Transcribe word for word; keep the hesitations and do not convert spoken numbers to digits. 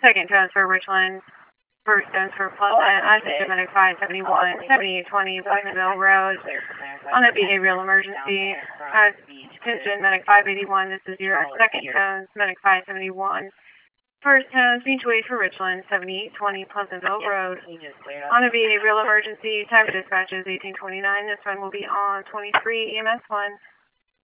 Second tones for Richland. First tones for Pleasant. I say Medic five seventy-one, seventy-eight twenty, Pleasantville Road. On a behavioral emergency. Uh, attention, Medic five eighty-one. This is your second tones, Medic five seventy-one. First tones, beach way for Richland, seventy-eight twenty, Pleasantville Road. On a behavioral emergency, time of dispatch is eighteen twenty-nine. This one will be on twenty-three E M S one.